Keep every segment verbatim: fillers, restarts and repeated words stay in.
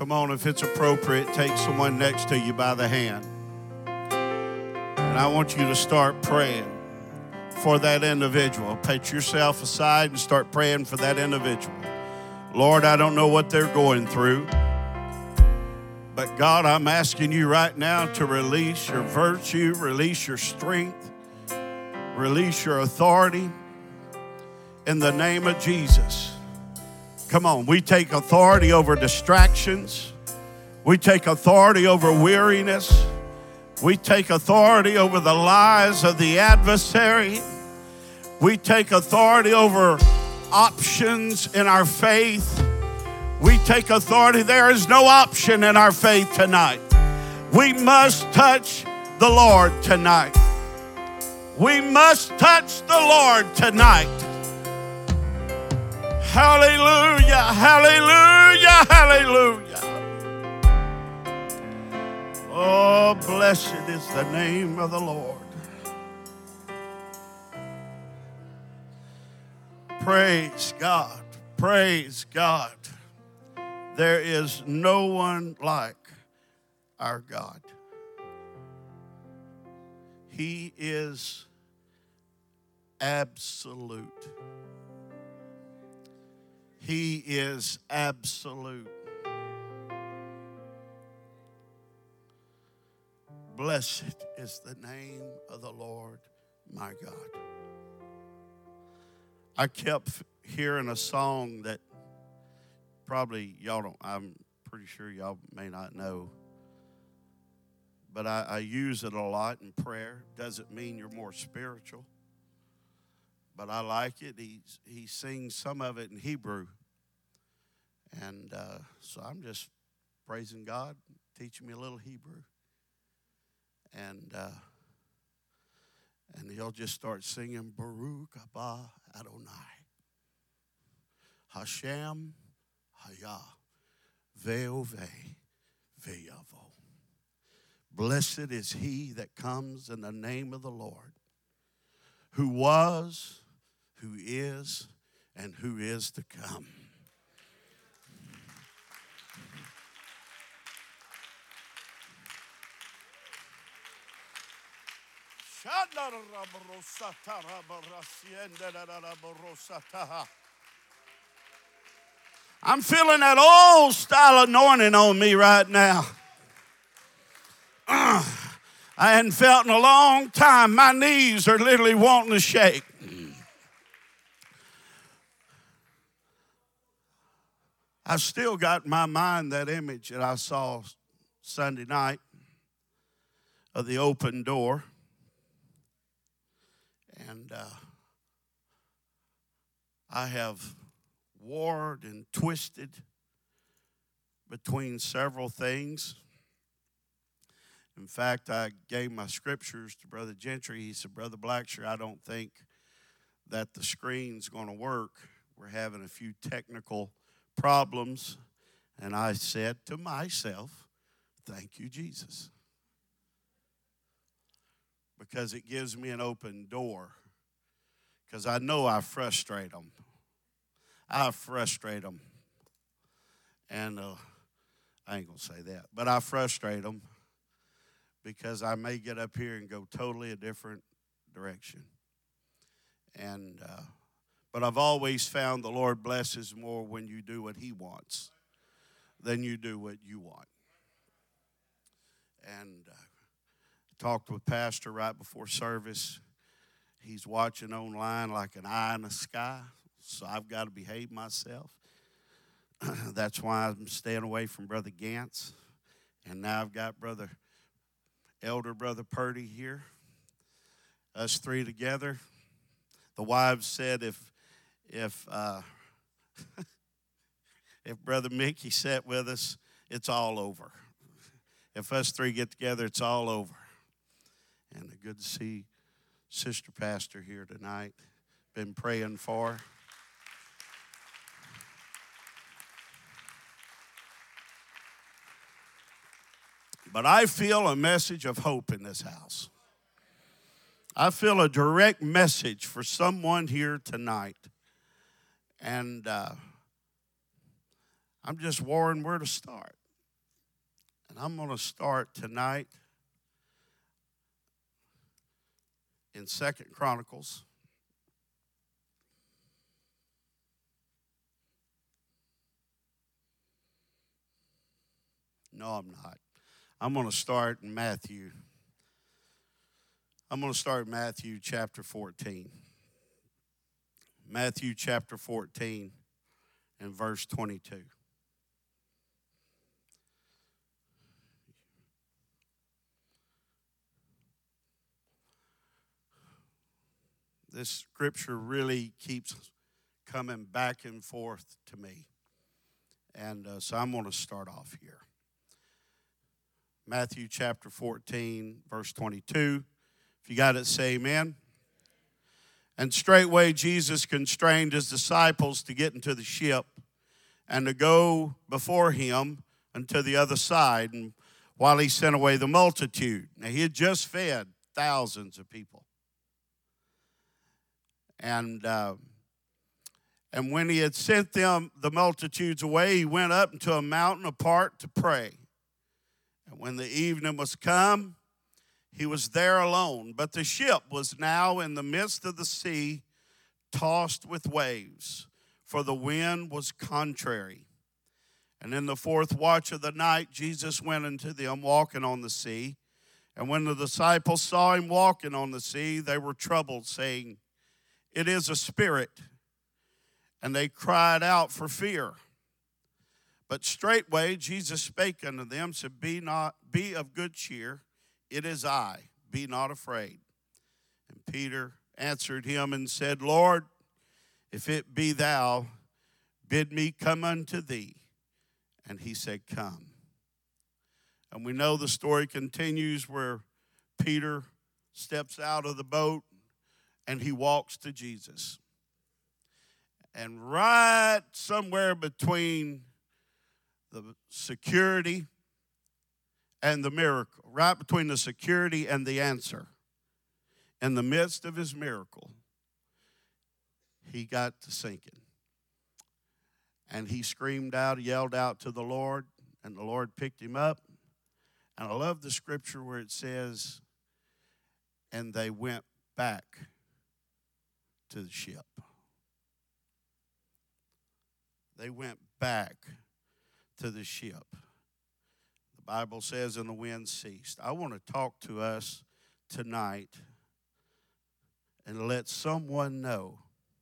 Come on, if it's appropriate, take someone next to you by the hand. And I want you to start praying for that individual. Put yourself aside and start praying for that individual. Lord, I don't know what they're going through, but God, I'm asking you right now to release your virtue, release your strength, release your authority in the name of Jesus. Come on, we take authority over distractions. We take authority over weariness. We take authority over the lies of the adversary. We take authority over options in our faith. We take authority. There is no option in our faith tonight. We must touch the Lord tonight. We must touch the Lord tonight. Hallelujah, hallelujah, hallelujah. Oh, blessed is the name of the Lord. Praise God, praise God. There is no one like our God. He is absolute. He is absolute. Blessed is the name of the Lord, my God. I kept hearing a song that probably y'all don't, I'm pretty sure y'all may not know, but I, I use it a lot in prayer. Doesn't mean you're more spiritual, but I like it. He, he sings some of it in Hebrew. And uh, so I'm just praising God, teaching me a little Hebrew. And uh, and he'll just start singing, Baruch haba Adonai, Hashem haya ve'oveh ve'yavo. Blessed is he that comes in the name of the Lord, who was, who is, and who is to come. I'm feeling that old style anointing on me right now. Uh, I hadn't felt in a long time. My knees are literally wanting to shake. I've still got in my mind that image that I saw Sunday night of the open door. And uh, I have warred and twisted between several things. In fact, I gave my scriptures to Brother Gentry. He said, Brother Blackshear, I don't think that the screen's going to work. We're having a few technical problems. And I said to myself, thank you, Jesus. Because it gives me an open door. Because I know I frustrate them. I frustrate them. And uh, I ain't going to say that. But I frustrate them because I may get up here and go totally a different direction. And uh, but I've always found the Lord blesses more when you do what he wants than you do what you want. And uh, talked with Pastor right before service. He's watching online like an eye in the sky, so I've got to behave myself. That's why I'm staying away from Brother Gantz. And now I've got Brother, Elder Brother Purdy here. Us three together. The wives said if if uh, if Brother Mickey sat with us, it's all over. If us three get together, it's all over. And good to see Sister Pastor here tonight. Been praying for her. But I feel a message of hope in this house. I feel a direct message for someone here tonight. And uh, I'm just worrying where to start. And I'm going to start tonight in Second Chronicles. No, I'm not. I'm going to start in Matthew. I'm going to start in Matthew chapter fourteen. Matthew chapter fourteen and verse twenty-two. This scripture really keeps coming back and forth to me. And uh, so I'm going to start off here. Matthew chapter fourteen, verse twenty-two. If you got it, say amen. And straightway Jesus constrained his disciples to get into the ship and to go before him unto the other side, and while he sent away the multitude. Now he had just fed thousands of people. And uh, and when he had sent them, the multitudes away, he went up into a mountain apart to pray. And when the evening was come, he was there alone. But the ship was now in the midst of the sea, tossed with waves, for the wind was contrary. And in the fourth watch of the night, Jesus went unto them walking on the sea. And when the disciples saw him walking on the sea, they were troubled, saying, It is a spirit. And they cried out for fear. But straightway Jesus spake unto them, said, Be not, be of good cheer. It is I, be not afraid. And Peter answered him and said, Lord, if it be thou, bid me come unto thee. And he said, Come. And we know the story continues where Peter steps out of the boat and he walks to Jesus. And right somewhere between the security and the miracle, right between the security and the answer, in the midst of his miracle, he got to sinking. And he screamed out, yelled out to the Lord, and the Lord picked him up. And I love the scripture where it says, and they went back to the ship. They went back to the ship. The Bible says, and the wind ceased. I want to talk to us tonight and let someone know.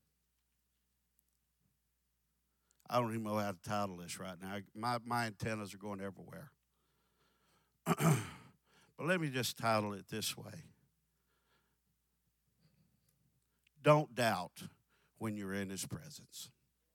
I don't even know how to title this right now. My, my antennas are going everywhere. But let me just title it this way. Don't doubt when you're in his presence.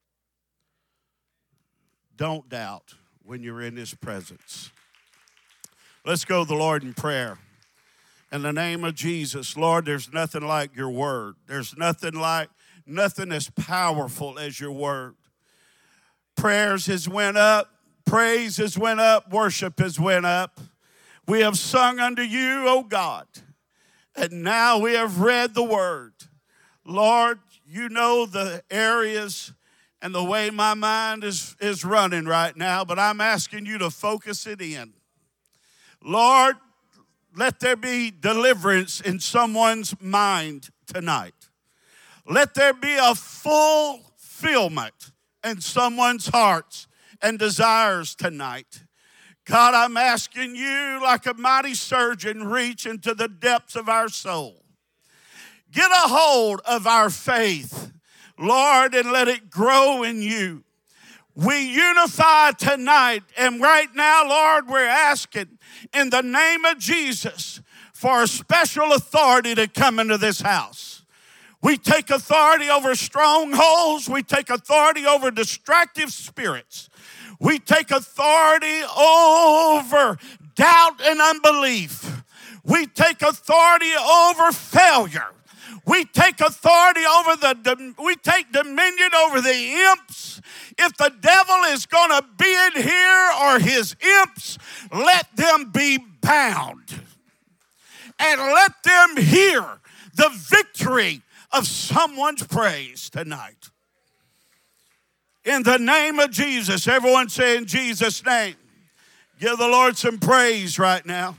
Don't doubt when you're in his presence. Let's go to the Lord in prayer. In the name of Jesus, Lord, there's nothing like your word. There's nothing like, nothing as powerful as your word. Prayers has went up. Praise has went up. Worship has went up. We have sung unto you, O God. And now we have read the word. Lord, you know the areas and the way my mind is, is running right now, but I'm asking you to focus it in. Lord, let there be deliverance in someone's mind tonight. Let there be a fulfillment in someone's hearts and desires tonight. God, I'm asking you, like a mighty surgeon, reach into the depths of our soul. Get a hold of our faith, Lord, and let it grow in you. We unify tonight, and right now, Lord, we're asking in the name of Jesus for a special authority to come into this house. We take authority over strongholds. We take authority over distractive spirits. We take authority over doubt and unbelief. We take authority over failure. We take authority over the, we take dominion over the imps. If the devil is going to be in here or his imps, let them be bound. And let them hear the victory of someone's praise tonight. In the name of Jesus, everyone say in Jesus' name. Give the Lord some praise right now.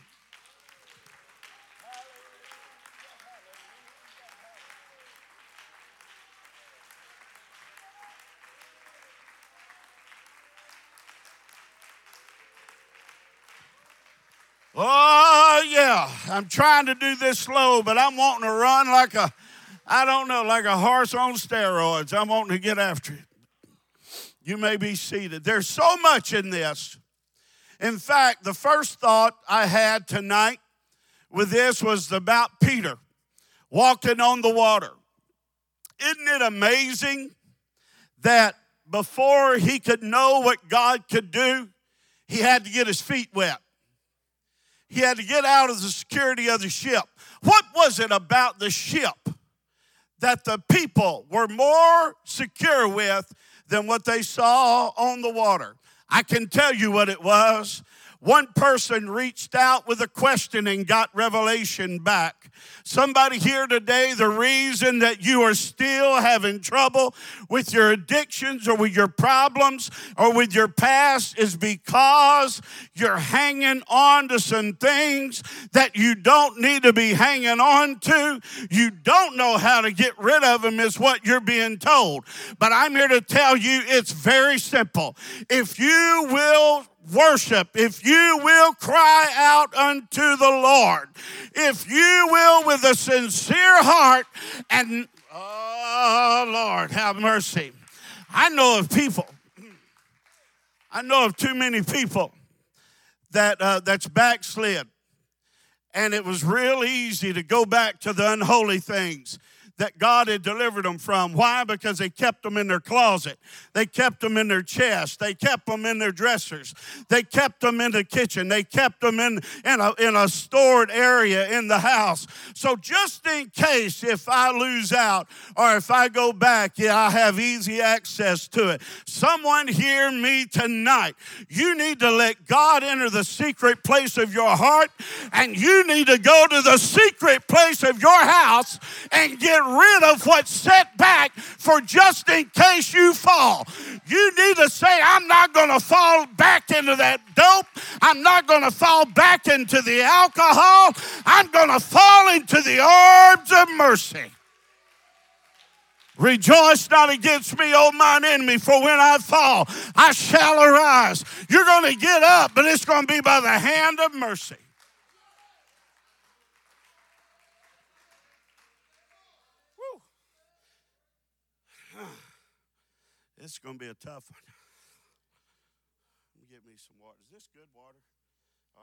Oh, yeah. I'm trying to do this slow, but I'm wanting to run like a, I don't know, like a horse on steroids. I'm wanting to get after it. You may be seated. There's so much in this. In fact, the first thought I had tonight with this was about Peter walking on the water. Isn't it amazing that before he could know what God could do, he had to get his feet wet? He had to get out of the security of the ship. What was it about the ship that the people were more secure with than what they saw on the water? I can tell you what it was. One person reached out with a question and got revelation back. Somebody here today, the reason that you are still having trouble with your addictions or with your problems or with your past is because you're hanging on to some things that you don't need to be hanging on to. You don't know how to get rid of them is what you're being told. But I'm here to tell you it's very simple. If you will worship, if you will cry out unto the Lord, if you will with a sincere heart, and oh Lord, have mercy. I know of people, I know of too many people that uh, that's backslid, and it was real easy to go back to the unholy things that God had delivered them from. Why? Because they kept them in their closet. They kept them in their chest. They kept them in their dressers. They kept them in the kitchen. They kept them in, in, a, in a stored area in the house. So just in case if I lose out or if I go back, yeah, I have easy access to it. Someone hear me tonight. You need to let God enter the secret place of your heart, and you need to go to the secret place of your house and get rid of what's set back for just in case you fall. You need to say, I'm not going to fall back into that dope. I'm not going to fall back into the alcohol. I'm going to fall into the arms of mercy. Rejoice not against me, O mine enemy, for when I fall, I shall arise. You're going to get up, but it's going to be by the hand of mercy. This is going to be a tough one. Let me get me some water. Is this good water? All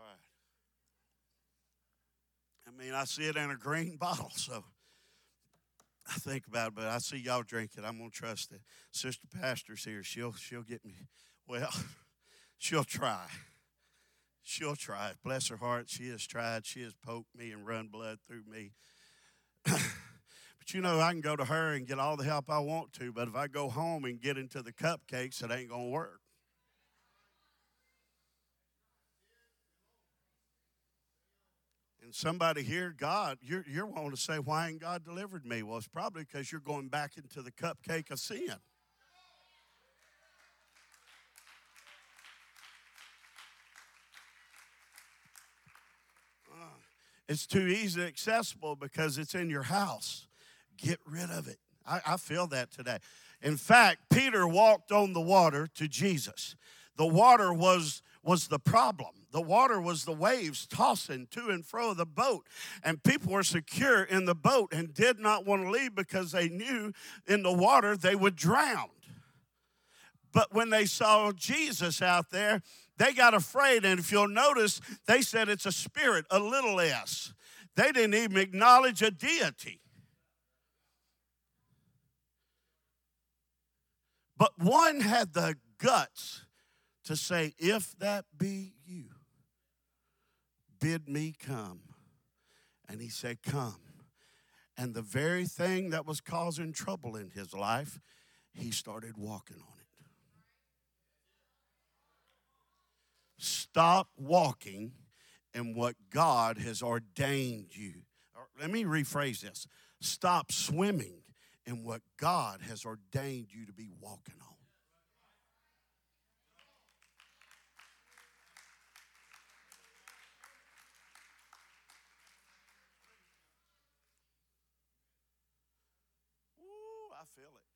right. I mean, I see it in a green bottle, so I think about it, but I see y'all drink it. I'm going to trust it. Sister Pastor's here. She'll, she'll get me. Well, she'll try. She'll try. Bless her heart. She has tried. She has poked me and run blood through me. But you know, I can go to her and get all the help I want to, but if I go home and get into the cupcakes, it ain't going to work. And somebody here, God, you're, you're wanting to say, why ain't God delivered me? Well, it's probably because you're going back into the cupcake of sin. Uh, it's too easy accessible because it's in your house. Get rid of it. I, I feel that today. In fact, Peter walked on the water to Jesus. The water was, was the problem. The water was the waves tossing to and fro the boat. And people were secure in the boat and did not want to leave because they knew in the water they would drown. But when they saw Jesus out there, they got afraid. And if you'll notice, they said it's a spirit, a little s. They didn't even acknowledge a deity. But one had the guts to say, if that be you, bid me come. And he said, come. And the very thing that was causing trouble in his life, he started walking on it. Stop walking in what God has ordained you. Or let me rephrase this. Stop swimming in what God has ordained you to be walking on. feel it.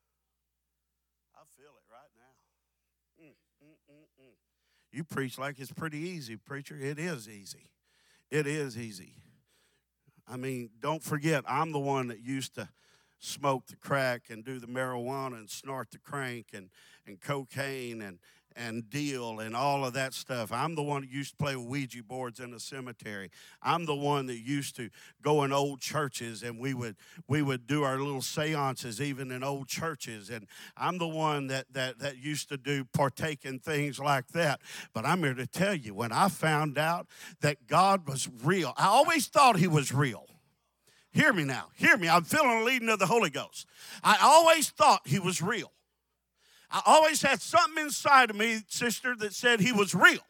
I feel it right now. Mm, mm, mm, mm. You preach like it's pretty easy, preacher. It is easy. It is easy. I mean, don't forget, I'm the one that used to smoke the crack and do the marijuana and snort the crank and, and cocaine and, and deal and all of that stuff. I'm the one that used to play with Ouija boards in the cemetery. I'm the one that used to go in old churches and we would we would do our little seances even in old churches. And I'm the one that that that used to do partake in things like that. But I'm here to tell you, when I found out that God was real, I always thought he was real. Hear me now. Hear me. I'm feeling the leading of the Holy Ghost. I always thought he was real. I always had something inside of me, sister, that said he was real.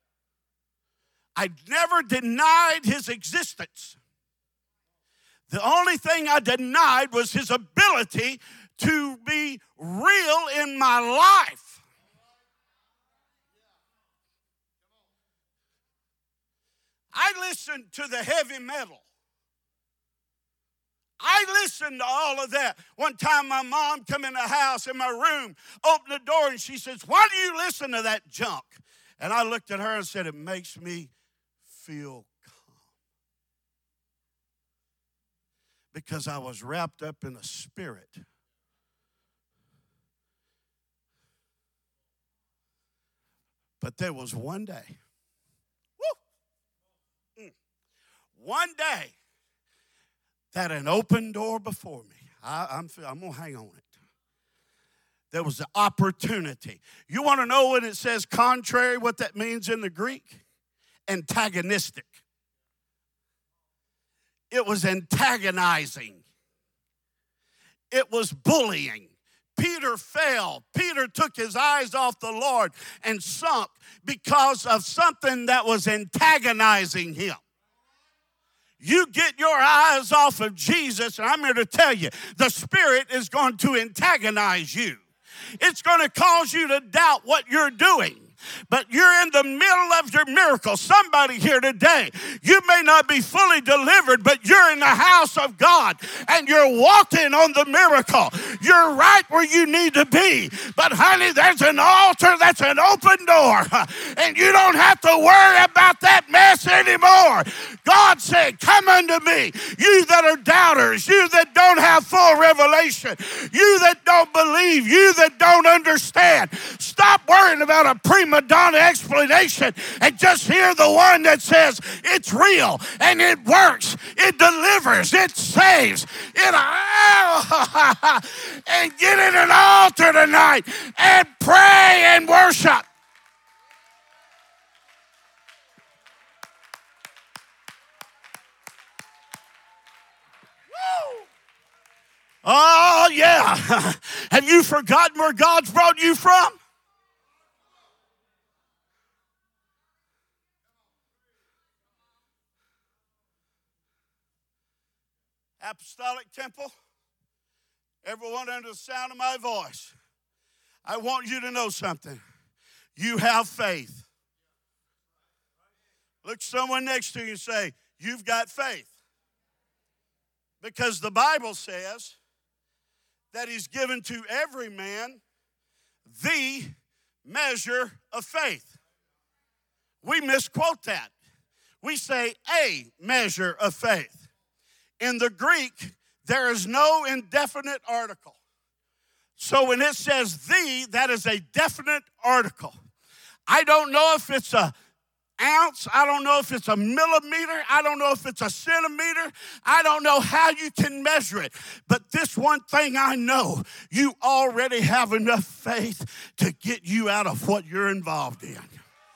I never denied his existence. The only thing I denied was his ability to be real in my life. I listened to the heavy metal. I listened to all of that. One time my mom come in the house, in my room, opened the door, and she says, "Why do you listen to that junk?" And I looked at her and said, "It makes me feel calm." Because I was wrapped up in a spirit. But there was one day, woo, mm, one day, that an open door before me. I, I'm, I'm going to hang on it. There was an opportunity. You want to know when it says contrary, what that means in the Greek? Antagonistic. It was antagonizing. It was bullying. Peter fell. Peter took his eyes off the Lord and sunk because of something that was antagonizing him. You get your eyes off of Jesus, and I'm here to tell you, the Spirit is going to antagonize you. It's going to cause you to doubt what you're doing. But you're in the middle of your miracle. Somebody here today, you may not be fully delivered, but you're in the house of God and you're walking on the miracle. You're right where you need to be. But honey, there's an altar that's an open door, and you don't have to worry about that mess anymore. God said, "Come unto me, you that are doubters, you that don't have full revelation, you that don't believe, you that don't understand. Stop worrying about a prima Madonna explanation and just hear the one that says it's real and it works, it delivers, it saves, it and get in an altar tonight and pray and worship." Woo! Oh yeah. Have you forgotten where God's brought you from? Apostolic Temple, everyone under the sound of my voice, I want you to know something. You have faith. Look someone next to you and say, "You've got faith." Because the Bible says that he's given to every man the measure of faith. We misquote that. We say a measure of faith. In the Greek, there is no indefinite article. So when it says "the," that is a definite article. I don't know if it's a ounce. I don't know if it's a millimeter. I don't know if it's a centimeter. I don't know how you can measure it. But this one thing I know, you already have enough faith to get you out of what you're involved in.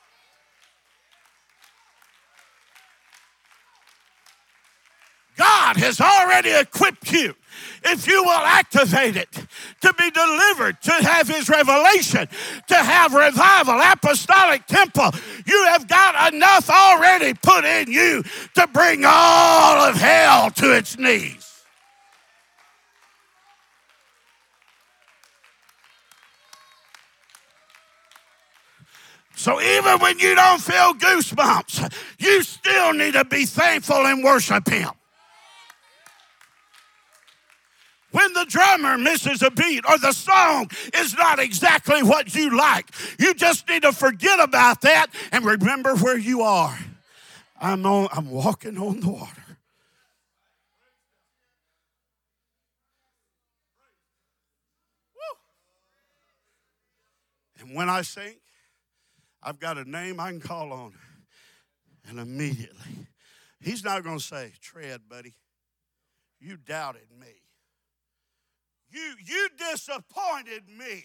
God has already equipped you, if you will activate it, to be delivered, to have his revelation, to have revival, apostolic temple. You have got enough already put in you to bring all of hell to its knees. So even when you don't feel goosebumps, you still need to be thankful and worship him. When the drummer misses a beat or the song is not exactly what you like. You just need to forget about that and remember where you are. I'm on, I'm walking on the water. And when I sing, I've got a name I can call on. And immediately, he's not going to say, tread, buddy. You doubted me. You, you disappointed me.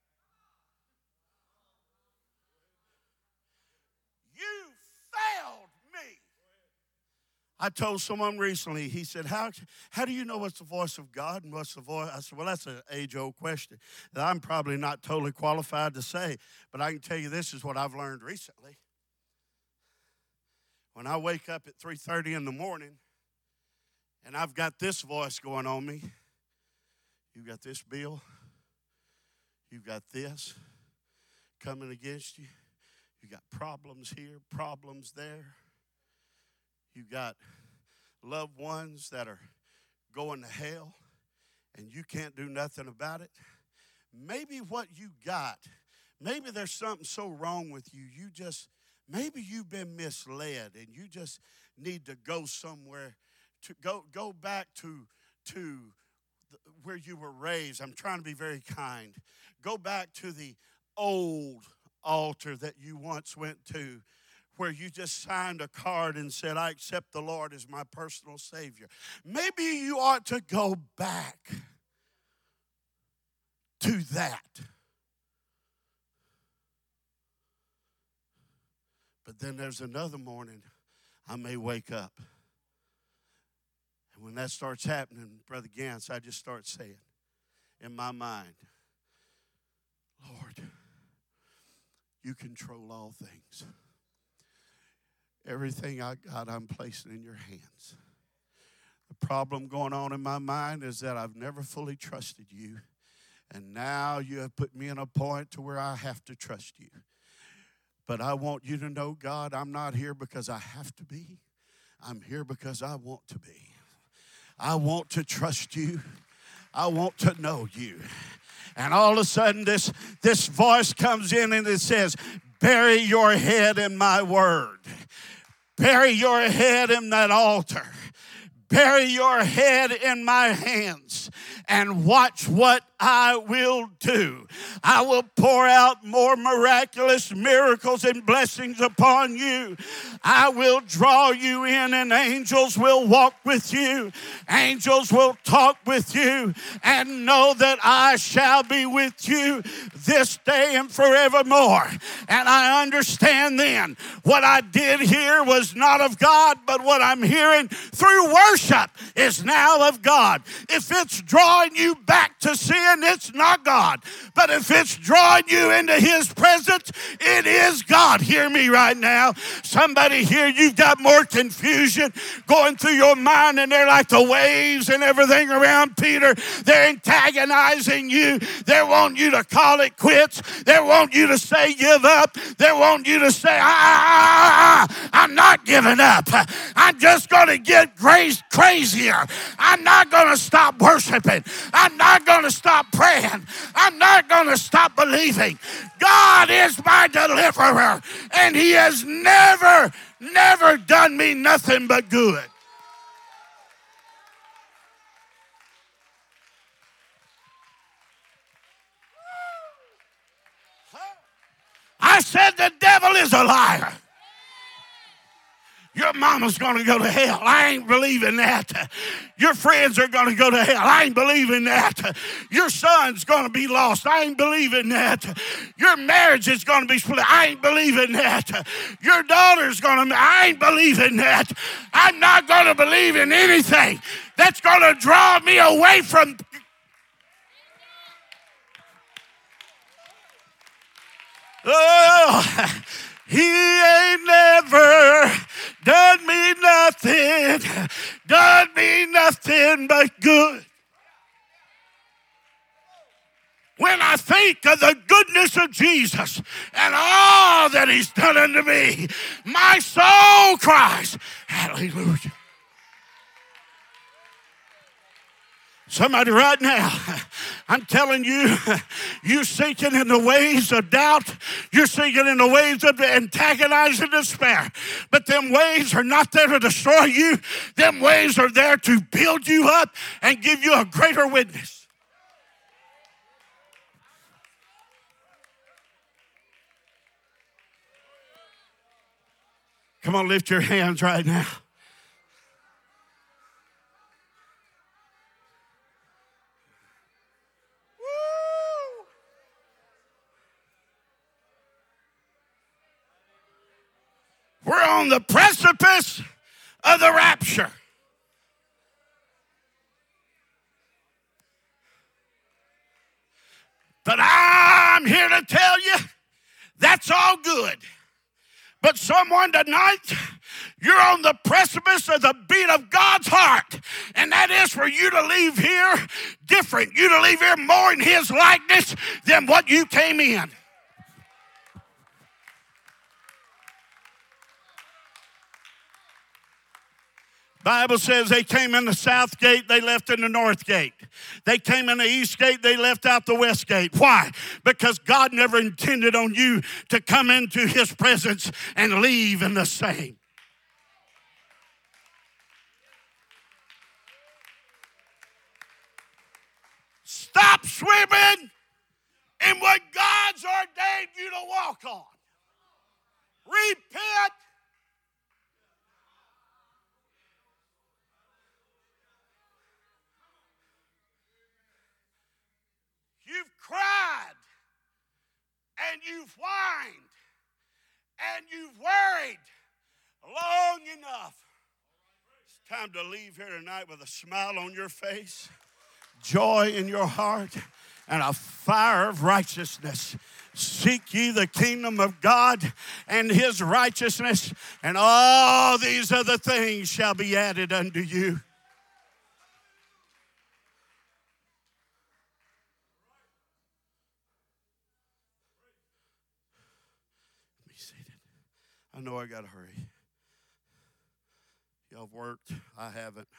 You failed me. I told someone recently, he said, how, how do you know what's the voice of God and what's the voice? I said, well, that's an age-old question that I'm probably not totally qualified to say, but I can tell you this is what I've learned recently. When I wake up at three thirty in the morning and I've got this voice going on me, you got this bill, you got this coming against you, you got problems here, problems there. You got loved ones that are going to hell and you can't do nothing about it. Maybe what you got, maybe there's something so wrong with you, you just, maybe you've been misled and you just need to go somewhere, to go, go back to, to where you were raised. I'm trying to be very kind. Go back to the old altar that you once went to, where you just signed a card and said, I accept the Lord as my personal Savior. Maybe you ought to go back to that. But then there's another morning I may wake up. And when that starts happening, Brother Gantz, I just start saying in my mind, Lord, you control all things. Everything I got, I'm placing in your hands. The problem going on in my mind is that I've never fully trusted you. And now you have put me in a point to where I have to trust you. But I want you to know, God, I'm not here because I have to be. I'm here because I want to be. I want to trust you. I want to know you. And all of a sudden, this, this voice comes in and it says, bury your head in my word. Bury your head in that altar. Bury your head in my hands and watch what I will do. I will pour out more miraculous miracles and blessings upon you. I will draw you in, and angels will walk with you. Angels will talk with you, and know that I shall be with you this day and forevermore. And I understand then what I did here was not of God, but what I'm hearing through worship is now of God. If it's drawing you back to sin, it's not God. But if it's drawing you into his presence, it is God. Hear me right now. Somebody here, you've got more confusion going through your mind, and they're like the waves and everything around Peter. They're antagonizing you. They want you to call it quits. They want you to say give up. They want you to say, ah, I'm not giving up. I'm just going to get grace crazier. I'm not going to stop worshiping. I'm not going to stop praying. I'm not going to stop believing. God is my deliverer, and he has never, never done me nothing but good. I said the devil is a liar. Your mama's going to go to hell. I ain't believing that. Your friends are going to go to hell. I ain't believing that. Your son's going to be lost. I ain't believing that. Your marriage is going to be split. I ain't believing that. Your daughter's going to, I ain't believing that. I'm not going to believe in anything that's going to draw me away from. Oh, he ain't never done me nothing, done me nothing but good. When I think of the goodness of Jesus and all that he's done unto me, my soul cries, hallelujah. Somebody right now, I'm telling you, you're sinking in the waves of doubt. You're sinking in the waves of antagonizing despair. But them waves are not there to destroy you. Them waves are there to build you up and give you a greater witness. Come on, lift your hands right now. We're on the precipice of the rapture. But I'm here to tell you, that's all good. But someone tonight, you're on the precipice of the beat of God's heart. And that is for you to leave here different. You to leave here more in His likeness than what you came in. Bible says they came in the south gate, they left in the north gate. They came in the east gate, they left out the west gate. Why? Because God never intended on you to come into His presence and leave in the same. Stop swimming in what God's ordained you to walk on. Repent. You've cried, and you've whined, and you've worried long enough. It's time to leave here tonight with a smile on your face, joy in your heart, and a fire of righteousness. Seek ye the kingdom of God and His righteousness, and all these other things shall be added unto you. I know I got to hurry. Y'all have worked. I haven't.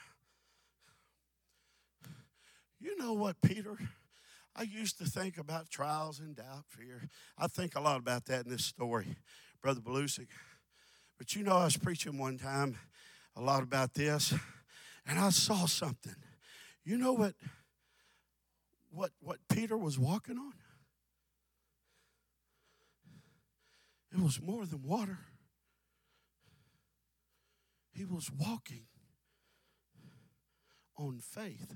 You know what, Peter? I used to think about trials and doubt, fear. I think a lot about that in this story, Brother Belusic. But you know, I was preaching one time a lot about this, and I saw something. You know what, what, what Peter was walking on? It was more than water. He was walking on faith.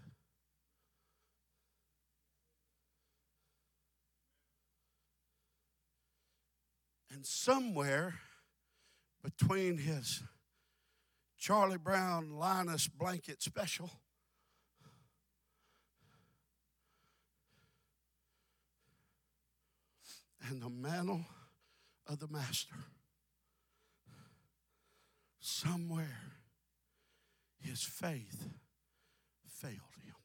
And somewhere between his Charlie Brown Linus blanket special and the mantle of the master, somewhere his faith failed him.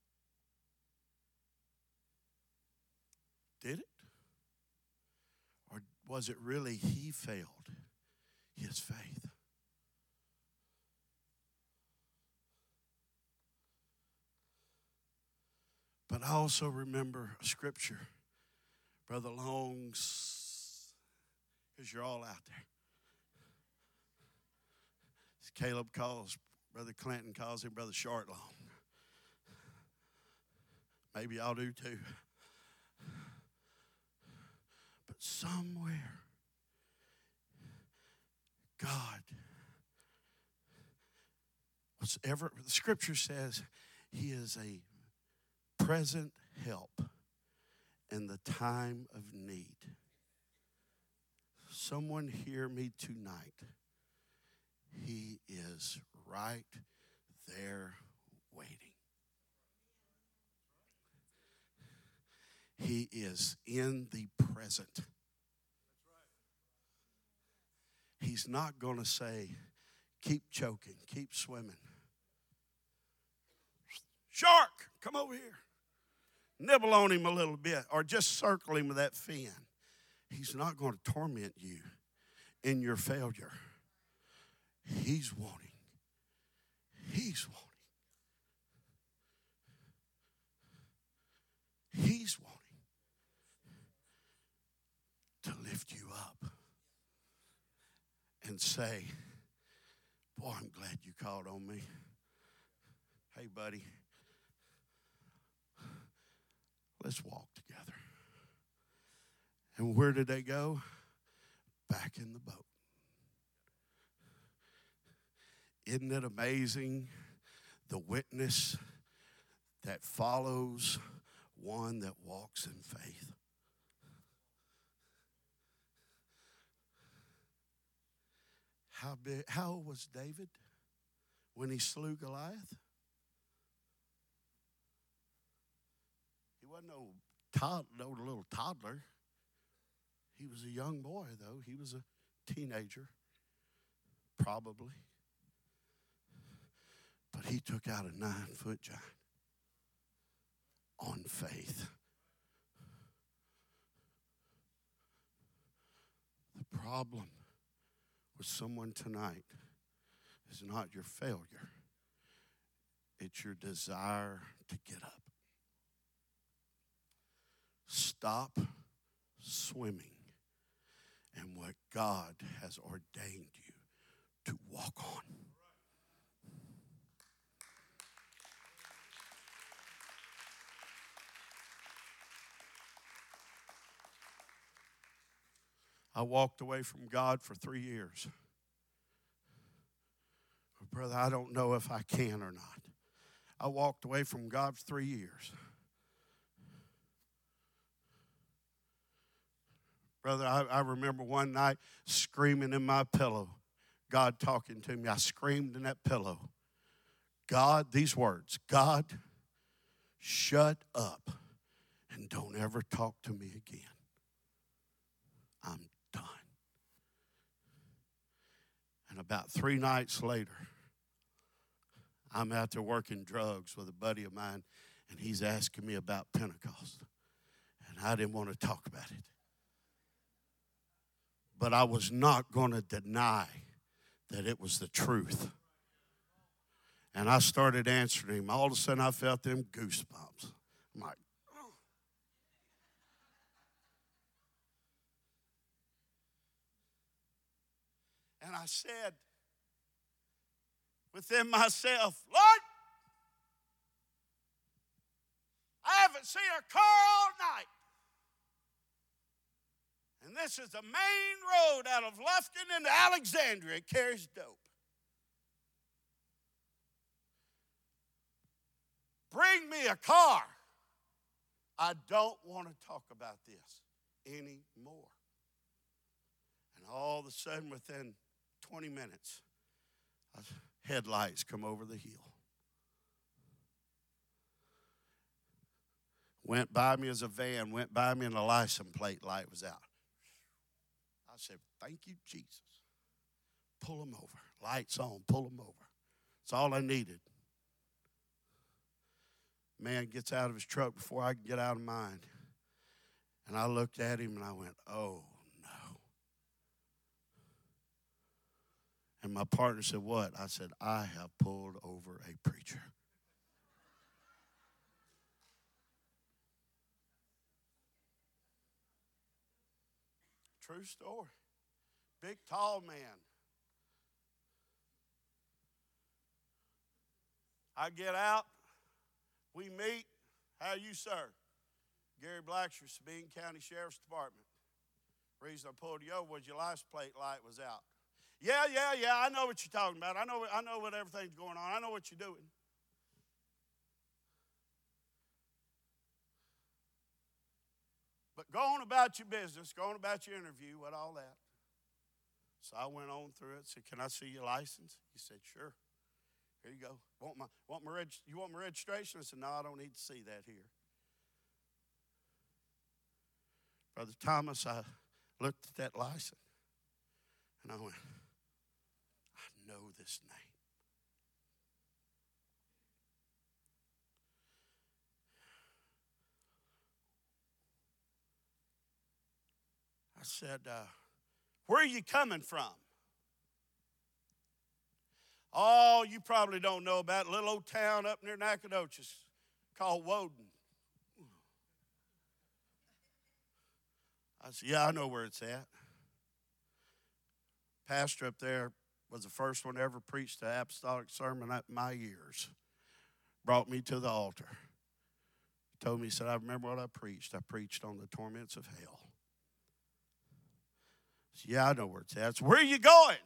Did it? Or was it really he failed his faith? But I also remember a scripture, Brother Long's, because you're all out there. Caleb calls, Brother Clinton calls him Brother Shortlong. Maybe y'all do too. But somewhere, God, whatever the scripture says, He is a present help in the time of need. Someone hear me tonight. He is right there waiting. He is in the present. He's not going to say, keep choking, keep swimming. Shark, come over here. Nibble on him a little bit, or just circle him with that fin. He's not going to torment you in your failure. He's wanting. He's wanting. and say, boy, I'm glad you called on me. Hey, buddy, let's walk together. And where did they go? Back in the boat. Isn't it amazing the witness that follows one that walks in faith? How big, how old was David when he slew Goliath? He wasn't no, tod, no little toddler. He was a young boy, though. He was a teenager, probably. But he took out a nine-foot giant on faith. The problem with someone tonight is not your failure. It's your desire to get up. Stop swimming in what God has ordained you to walk on. I walked away from God for three years. Brother, I don't know if I can or not. I walked away from God for three years. Brother, I, I remember one night screaming in my pillow, God talking to me. I screamed in that pillow, God, these words, God, shut up and don't ever talk to me again. I'm done. And about three nights later, I'm out there working drugs with a buddy of mine, and he's asking me about Pentecost. And I didn't want to talk about it. But I was not going to deny that it was the truth. And I started answering him. All of a sudden, I felt them goosebumps. I'm like, oh. And I said within myself, Lord, I haven't seen a car all night. And this is the main road out of Lufkin into Alexandria. It carries dope. Bring me a car. I don't want to talk about this anymore. And all of a sudden, within twenty minutes, headlights come over the hill. Went by me as a van, went by me and the license plate light was out. I said, thank you, Jesus. Pull them over. Lights on, pull them over. That's all I needed. Man gets out of his truck before I can get out of mine. And I looked at him and I went, oh, no. And my partner said, what? I said, I have pulled over a preacher. True story. Big, tall man. I get out. We meet. How are you, sir? Gary Blacksher, Sabine County Sheriff's Department. Reason I pulled you over was your license plate light was out. Yeah, yeah, yeah, I know what you're talking about. I know, I know what everything's going on. I know what you're doing. But go on about your business, go on about your interview, what all that. So I went on through it, said, can I see your license? He said, sure. Here you go. Want my, want my reg- you want my registration? I said, no, I don't need to see that here. Brother Thomas, I looked at that license, and I went, I know this name. I said, uh, where are you coming from? Oh, you probably don't know about a little old town up near Nacogdoches called Woden. I said, yeah, I know where it's at. Pastor up there was the first one to ever preach the apostolic sermon at my years. Brought me to the altar. Told me, he said, I remember what I preached. I preached on the torments of hell. I said, yeah, I know where it's at. So where are you going?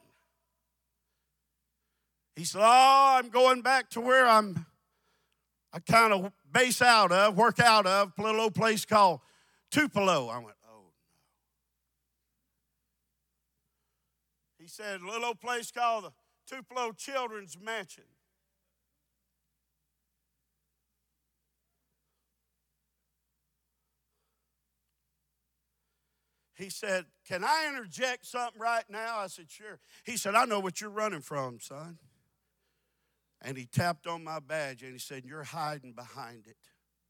He said, oh, I'm going back to where I'm, I kind of base out of, work out of, a little old place called Tupelo. I went, oh, no. He said, a little old place called the Tupelo Children's Mansion. He said, can I interject something right now? I said, sure. He said, I know what you're running from, son. And he tapped on my badge and he said, you're hiding behind it.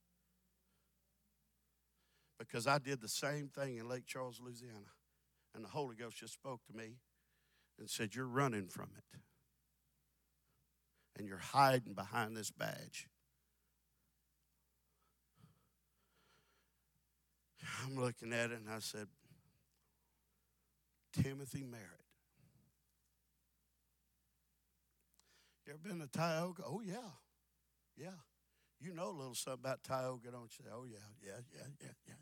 Because I did the same thing in Lake Charles, Louisiana. And the Holy Ghost just spoke to me and said, you're running from it. And you're hiding behind this badge. I'm looking at it and I said, Timothy Merritt. You ever been to Tioga? Oh, yeah. Yeah. You know a little something about Tioga, don't you? Oh, yeah, yeah, yeah, yeah, yeah,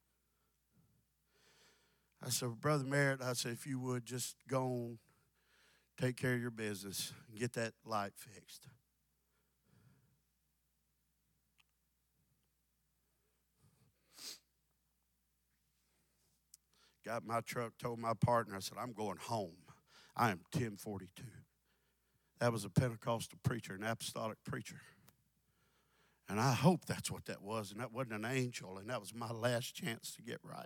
yeah. I said, Brother Merritt, I said, if you would just go on, take care of your business, and get that light fixed. Got my truck, told my partner, I said, I'm going home. I am Tim forty-two. That was a Pentecostal preacher, an apostolic preacher. And I hope that's what that was, and that wasn't an angel, and that was my last chance to get right.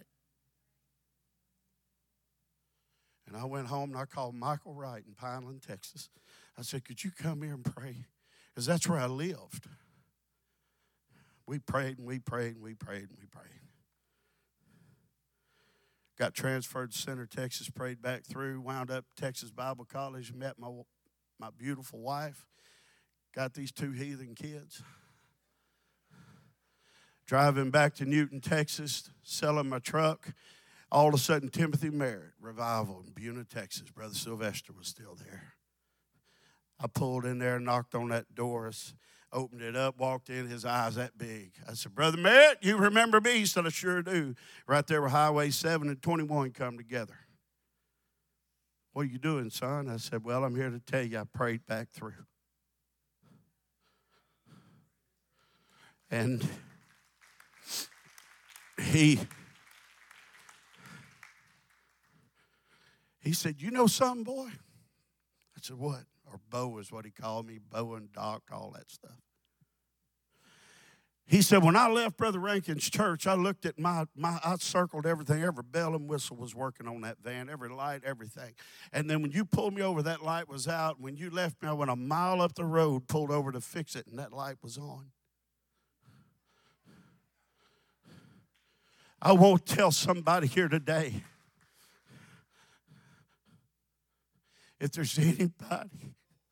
And I went home, and I called Michael Wright in Pineland, Texas. I said, could you come here and pray? Because that's where I lived. We prayed, and we prayed, and we prayed, and we prayed. Got transferred to Center, Texas, prayed back through, wound up Texas Bible College, met my, my beautiful wife. Got these two heathen kids. Driving back to Newton, Texas, selling my truck. All of a sudden, Timothy Merritt, revival in Buna, Texas. Brother Sylvester was still there. I pulled in there, knocked on that door, opened it up, walked in, his eyes that big. I said, Brother Merritt, you remember me? He said, I sure do. Right there where Highway seven and twenty-one come together. What are you doing, son? I said, well, I'm here to tell you I prayed back through. And he, he said, you know something, boy? I said, what? Or Bo is what he called me, Bo and Doc, all that stuff. He said, when I left Brother Rankin's church, I looked at my, my, I circled everything. Every bell and whistle was working on that van, every light, everything. And then when you pulled me over, that light was out. When you left me, I went a mile up the road, pulled over to fix it, and that light was on. I won't tell somebody here today, if there's anybody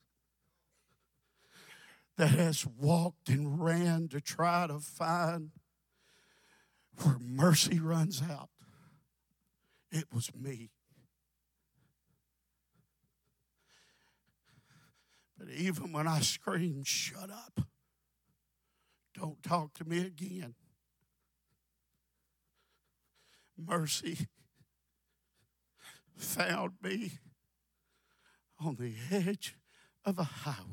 that has walked and ran to try to find where mercy runs out, it was me. But even when I screamed, shut up, don't talk to me again, mercy found me on the edge of a highway.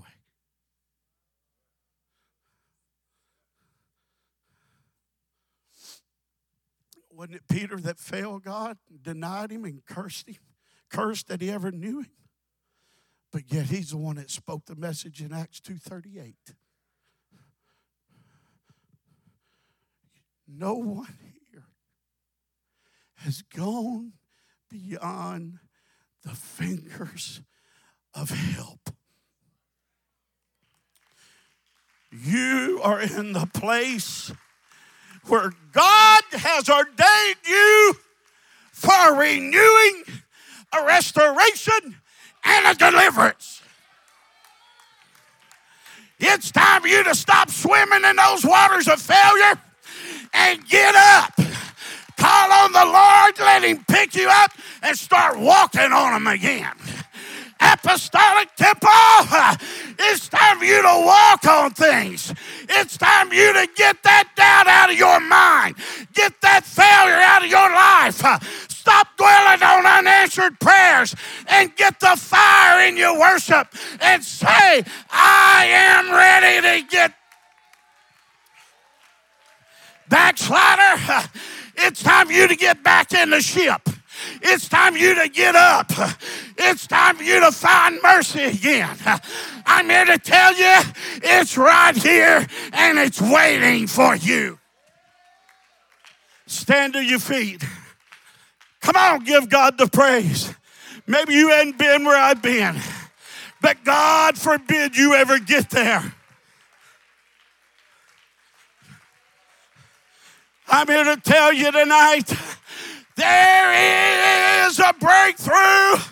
Wasn't it Peter that failed God, denied him, and cursed him? Cursed that he ever knew him. But yet he's the one that spoke the message in Acts two thirty-eight. No one here has gone beyond the fingers of help. You are in the place where God has ordained you for a renewing, a restoration, and a deliverance. It's time for you to stop swimming in those waters of failure and get up. Call on the Lord, let him pick you up and start walking on them again. Apostolic temple, it's time for you to walk on things. It's time for you to get that doubt out of your mind. Get that failure out of your life. Stop dwelling on unanswered prayers and get the fire in your worship and say, I am ready to get backslider. It's time for you to get back in the ship. It's time for you to get up. It's time for you to find mercy again. I'm here to tell you, it's right here and it's waiting for you. Stand to your feet. Come on, give God the praise. Maybe you hadn't been where I've been, but God forbid you ever get there. I'm here to tell you tonight, there is a breakthrough.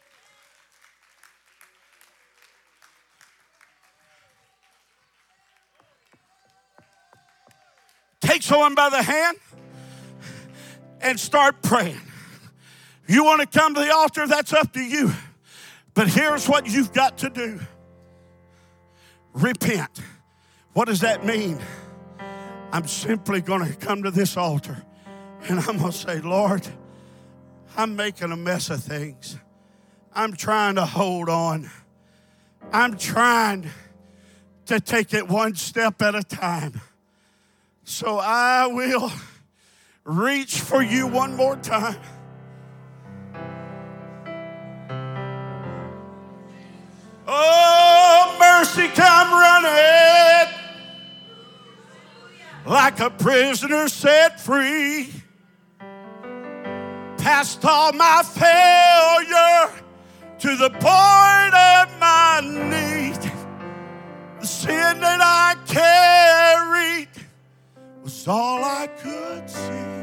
Take someone by the hand and start praying. You want to come to the altar, that's up to you. But here's what you've got to do. Repent. What does that mean? I'm simply going to come to this altar and I'm going to say, Lord, I'm making a mess of things. I'm trying to hold on. I'm trying to take it one step at a time. So I will reach for you one more time. Oh, mercy, come running like a prisoner set free. Past all my failure to the point of my need. The sin that I carried was all I could see.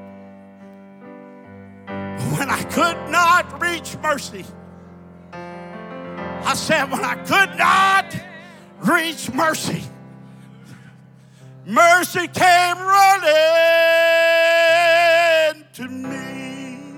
When I could not reach mercy, I said, when I could not reach mercy, mercy came running to me.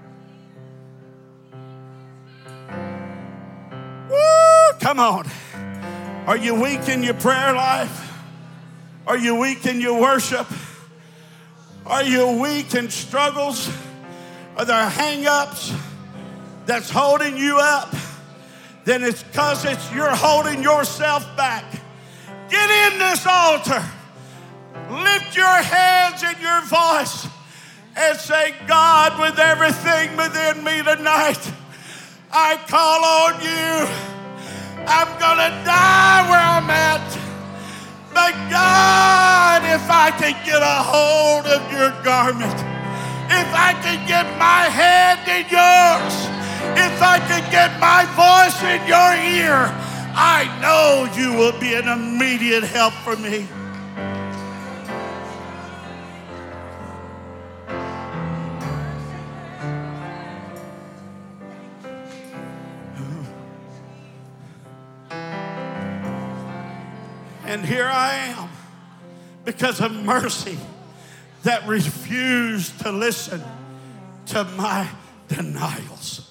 Woo, come on. Are you weak in your prayer life? Are you weak in your worship? Are you weak in struggles? Are there hang-ups that's holding you up? Then it's because it's you're holding yourself back. Get in this altar. Lift your hands and your voice and say, God, with everything within me tonight, I call on you. I'm going to die where I'm at. But God, if I could get a hold of your garment, if I could get my hand in yours, if I could get my voice in your ear, I know you will be an immediate help for me. And here I am, because of mercy that refused to listen to my denials.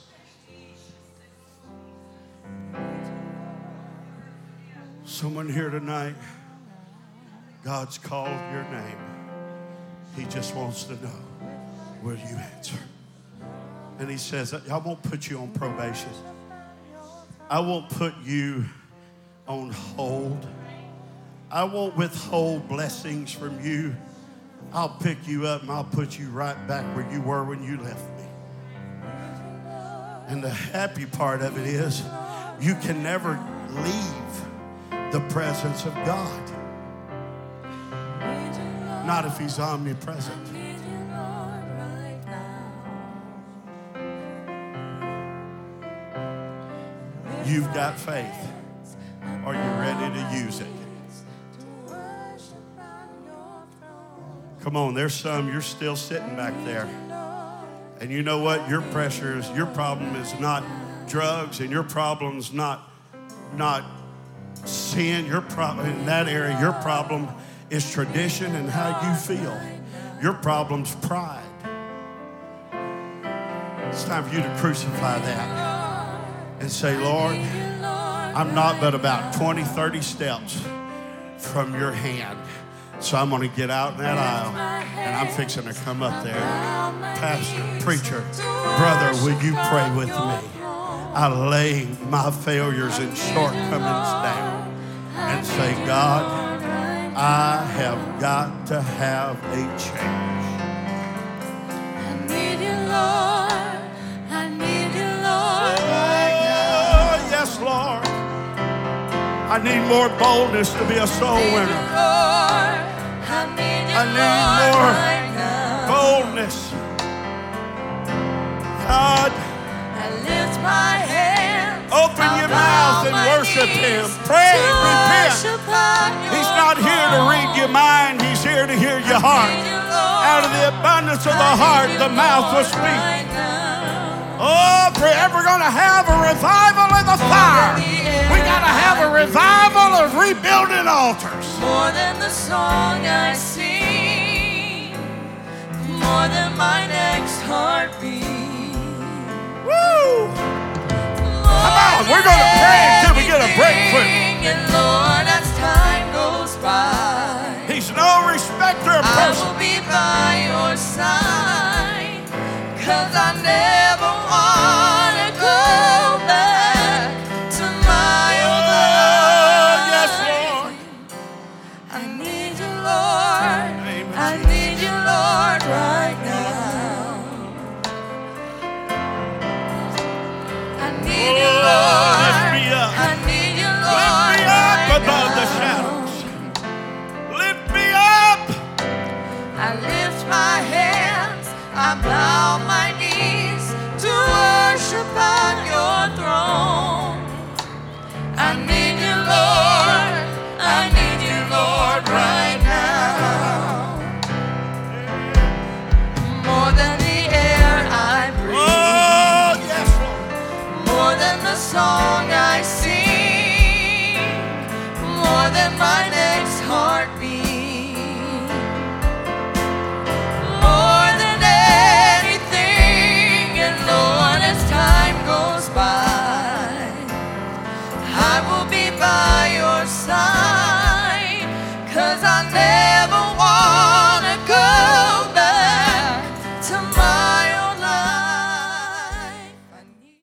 Someone here tonight, God's called your name. He just wants to know, will you answer? And he says, I won't put you on probation. I won't put you on hold. I won't withhold blessings from you. I'll pick you up and I'll put you right back where you were when you left me. And the happy part of it is you can never leave the presence of God. Not if he's omnipresent. You've got faith. Are you ready to use it? Come on, there's some, you're still sitting back there. And you know what? Your pressure is, your problem is not drugs, and your problem's not, not sin. Your problem in that area, your problem is tradition and how you feel. Your problem's pride. It's time for you to crucify that and say, Lord, I'm not but about twenty, thirty steps from your hand. So I'm going to get out in that aisle, and I'm fixing to come up there. Pastor, preacher, brother, will you pray with me? I lay my failures and shortcomings down and say, God, I have got to have a change. I need you, Lord. I need you, Lord. Oh, yes, Lord. I need more boldness to be a soul winner. I need you, I need Lord, more right now. boldness. God, I lift my hands. open your mouth and worship Him. Pray, repent. He's not here to read your mind. He's here to hear your heart. Out of the abundance of the heart, the mouth will speak. Oh, pray. We're going to have a revival in the fire. We got to have a revival of rebuilding altars. More than the song I sing, more than my next heartbeat. Woo! Come on, we're going to pray until we get a breakthrough. And Lord, as time goes by, He's no respecter of I persons. will be by your side, 'cause I never want to go back to my old life. Yes, Lord. I need you, Lord. Name of I Jesus. need you, Lord, right now. I need you, Oh, Lord. lift me up. I need you, Lift Lord, me up right above the now. shadows. Lift me up. I lift my hands, I bow my knees to worship on your throne. I need you, Lord. I need you, Lord, right now. More than the air I breathe, Oh, yes, Lord. more than the song